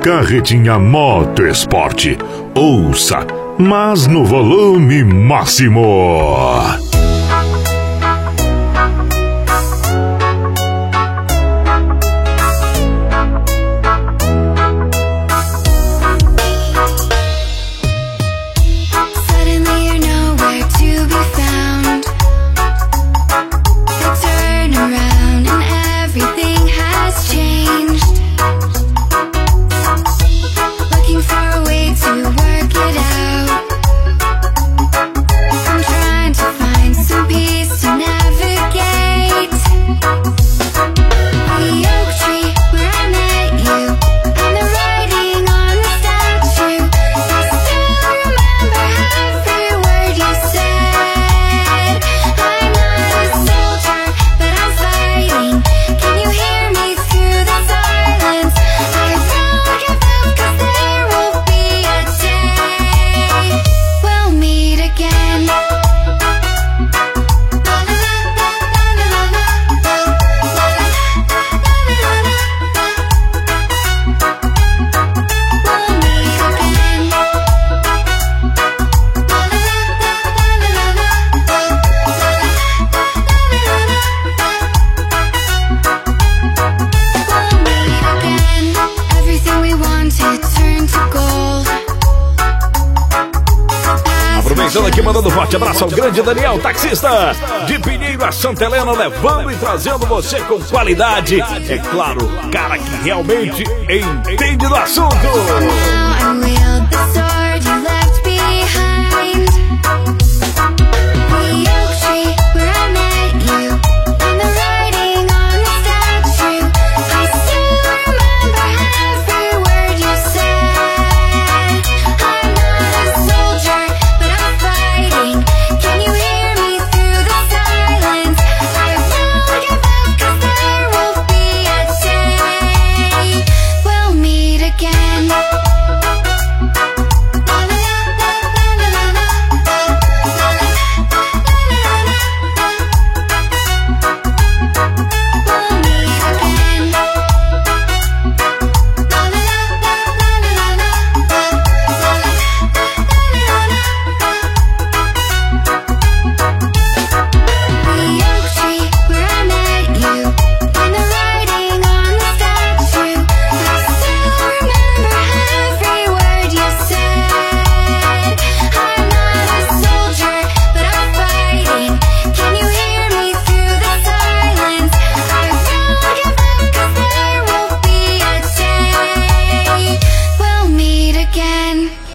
Carretinha Moto Esporte. Ouça, mas no volume máximo. Aqui mandando um forte abraço ao grande Daniel, taxista de Pinheiro a Santa Helena, levando e trazendo você com qualidade. É claro, cara que realmente entende do assunto.